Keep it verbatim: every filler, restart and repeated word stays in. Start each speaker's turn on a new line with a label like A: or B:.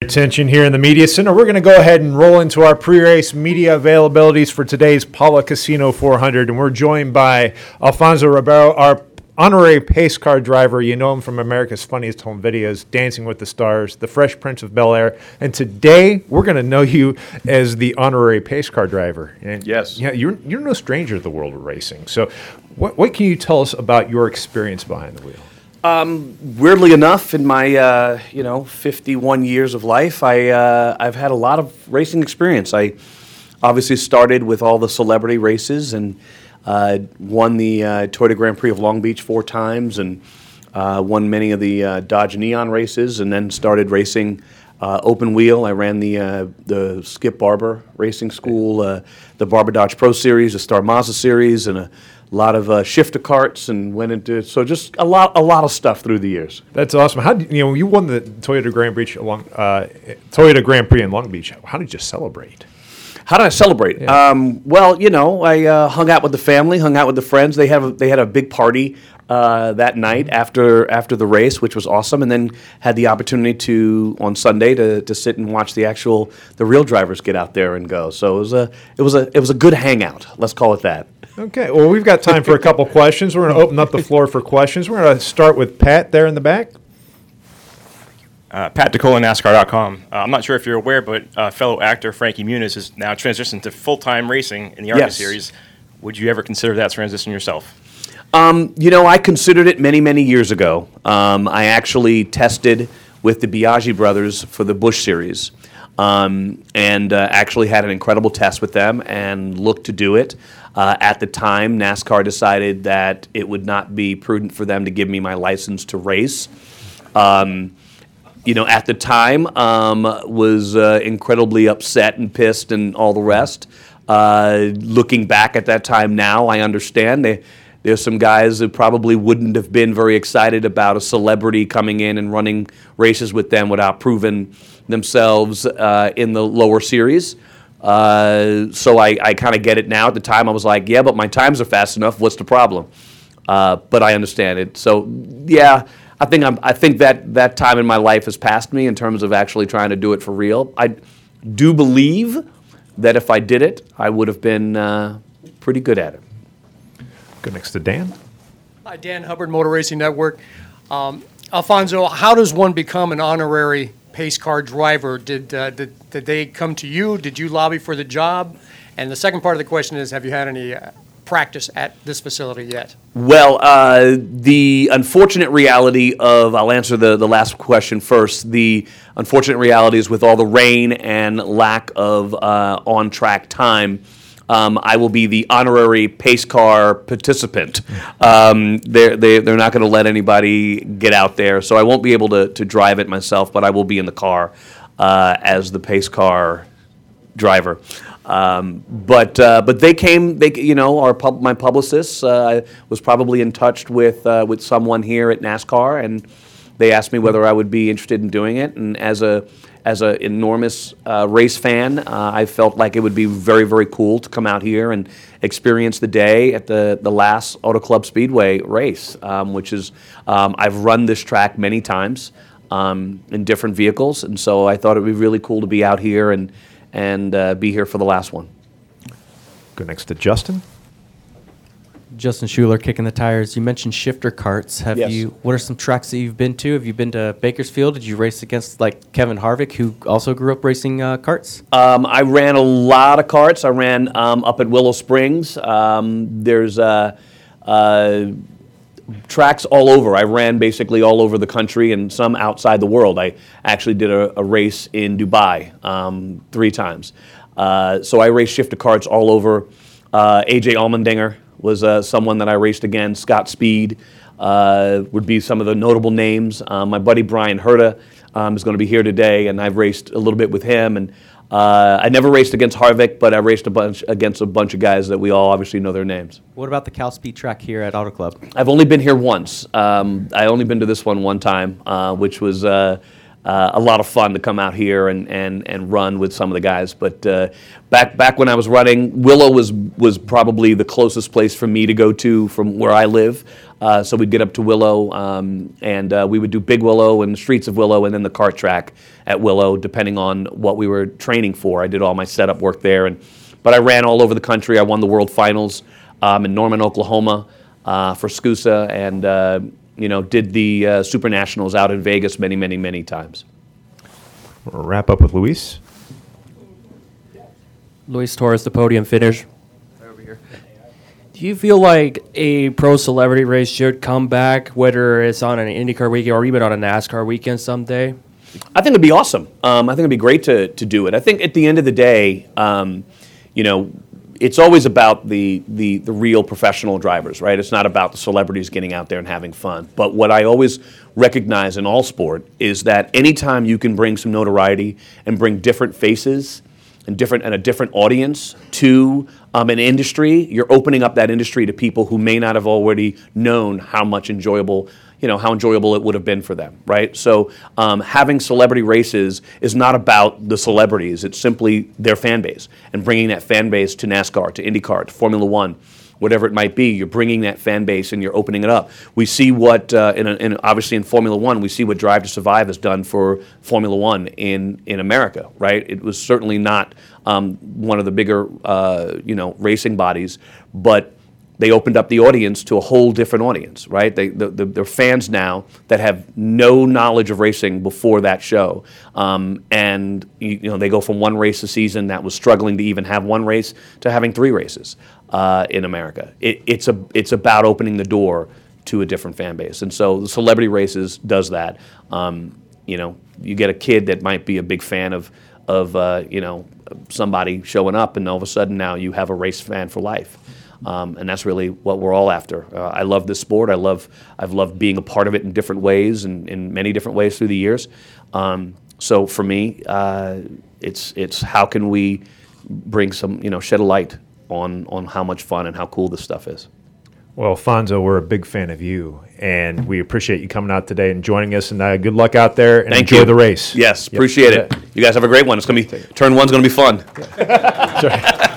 A: attention here in the Media Center. We're going to go ahead and roll into our pre-race media availabilities for today's Paula Casino four hundred, and we're joined by Alfonso Ribeiro, our honorary pace car driver. You know him from America's Funniest Home Videos, Dancing with the Stars, The Fresh Prince of Bel-Air, and today we're going to know you as the honorary pace car driver. And
B: yes.
A: Yeah, you're you're no stranger to the world of racing. So, what what can you tell us about your experience behind the wheel?
B: Um, weirdly enough, in my uh, you know fifty-one years of life, I uh, I've had a lot of racing experience. I obviously started with all the celebrity races and uh, won the uh, Toyota Grand Prix of Long Beach four times, and uh, won many of the uh, Dodge Neon races, and then started racing uh, open wheel. I ran the uh, the Skip Barber Racing School, uh, the Barber Dodge Pro Series, the Star Mazda Series, and a A lot of uh, shifter carts, and went into so just a lot a lot of stuff through the years.
A: That's awesome. How did, you know you won the Toyota Grand Prix along uh, Toyota Grand Prix in Long Beach? How did you celebrate?
B: How did I celebrate?
A: Yeah.
B: Um, well, you know, I uh, hung out with the family, hung out with the friends. They have a, they had a big party uh, that night after after the race, which was awesome, and then had the opportunity to on Sunday to, to sit and watch the actual the real drivers get out there and go. So it was a it was a it was a good hangout. Let's call it that.
A: Okay, well, we've got time for a couple questions. We're going to open up the floor for questions. We're going to start with Pat there in the back.
C: Uh, Pat DeCola, NASCAR dot com. Uh, I'm not sure if you're aware, but uh, fellow actor Frankie Muniz has now transitioned to full-time racing in the ARCA
B: Yes.
C: series. Would you ever consider that transition yourself?
B: Um, you know, I considered it many, many years ago. Um, I actually tested with the Biaggi brothers for the Busch series, um, and uh, actually had an incredible test with them and looked to do it. Uh, at the time, NASCAR decided that it would not be prudent for them to give me my license to race. Um, you know, at the time, um, was uh, incredibly upset and pissed and all the rest. Uh, looking back at that time now, I understand. They, there's some guys that probably wouldn't have been very excited about a celebrity coming in and running races with them without proving themselves uh, in the lower series. Uh, so I, I kind of get it now. At the time, I was like, yeah, but my times are fast enough. What's the problem? Uh, but I understand it. So, yeah, I think I'm, I think that that time in my life has passed me in terms of actually trying to do it for real. I do believe that if I did it, I would have been uh, pretty good at it.
A: Go next to Dan.
D: Hi, Dan Hubbard, Motor Racing Network. Um, Alfonso, how does one become an honorary pace car driver? Did, uh, did did they come to you? Did you lobby for the job? And the second part of the question is, have you had any uh, practice at this facility yet?
B: Well, uh, the unfortunate reality of, I'll answer the, the last question first. The unfortunate reality is with all the rain and lack of uh, on-track time, Um, I will be the honorary pace car participant. Um, they're, they, they're not going to let anybody get out there, so I won't be able to, to drive it myself, but I will be in the car uh, as the pace car driver. Um, but uh, but they came, they you know, our pub, my publicist uh, was probably in touch with uh, with someone here at NASCAR, and they asked me whether I would be interested in doing it, and as a As an enormous uh, race fan, uh, I felt like it would be very, very cool to come out here and experience the day at the, the last Auto Club Speedway race, um, which is, um, I've run this track many times um, in different vehicles, and so I thought it would be really cool to be out here and, and uh, be here for the last one.
A: Go next to Justin.
E: Justin Schuler, Kicking the Tires. You mentioned shifter carts. Have
B: Yes.
E: you? What are some tracks that you've been to? Have you been to Bakersfield? Did you race against like Kevin Harvick, who also grew up racing uh, carts?
B: Um, I ran a lot of carts. I ran um, up at Willow Springs. Um, there's uh, uh, tracks all over. I ran basically all over the country and some outside the world. I actually did a, a race in Dubai um, three times. Uh, so I raced shifter carts all over. Uh, A J Allmendinger was uh, someone that I raced against. Scott Speed uh, would be some of the notable names. Um, my buddy Brian Herta um, is going to be here today, and I've raced a little bit with him. And uh, I never raced against Harvick, but I raced a bunch against a bunch of guys that we all obviously know their names.
E: What about the Cal Speed track here at Auto Club?
B: I've only been here once. Um, I only been to this one one time, uh, which was uh, uh, a lot of fun to come out here and, and, and run with some of the guys. But uh, back back when I was running, Willow was was probably the closest place for me to go to from where I live. Uh, so we'd get up to Willow, um, and uh, we would do Big Willow and the streets of Willow, and then the kart track at Willow, depending on what we were training for. I did all my setup work there, and but I ran all over the country. I won the World Finals um, in Norman, Oklahoma, uh, for SCUSA, and uh, you know, did the uh, Super Nationals out in Vegas many, many, many times.
A: We'll wrap up with Luis.
E: Luis Torres, the podium finish. Over here. Do you feel like a pro celebrity race should come back, whether it's on an IndyCar weekend or even on a NASCAR weekend someday?
B: I think it'd be awesome. Um, I think it'd be great to to do it. I think at the end of the day, um, you know, it's always about the, the the real professional drivers, right? It's not about the celebrities getting out there and having fun. But what I always recognize in all sport is that anytime you can bring some notoriety and bring different faces and different and a different audience to um, an industry, you're opening up that industry to people who may not have already known how much enjoyable, you know, how enjoyable it would have been for them, right? So um, having celebrity races is not about the celebrities. It's simply their fan base and bringing that fan base to NASCAR, to IndyCar, to Formula One, whatever it might be. You're bringing that fan base and you're opening it up. We see what, uh, in, a, in obviously in Formula One, we see what Drive to Survive has done for Formula One in, in America, right? It was certainly not um, one of the bigger, uh, you know, racing bodies, but they opened up the audience to a whole different audience, right? They, the, the, they're fans now that have no knowledge of racing before that show. Um, and, you, you know, they go from one race a season that was struggling to even have one race to having three races uh, in America. It, it's, a, it's about opening the door to a different fan base. And so the celebrity races does that. Um, you know, you get a kid that might be a big fan of, of uh, you know, somebody showing up, and all of a sudden now you have a race fan for life. Um, and that's really what we're all after. Uh, I love this sport. I love, I've loved being a part of it in different ways and in many different ways through the years. Um, so for me, uh, it's it's how can we bring some, you know, shed a light on on how much fun and how cool this stuff is.
A: Well, Alfonso, we're a big fan of you, and we appreciate you coming out today and joining us. And uh, good luck out there, and
B: Thank
A: enjoy
B: you.
A: the race.
B: Yes,
A: Yep.
B: appreciate it. You guys have a great one. It's gonna be turn one's gonna be fun.
A: Sorry.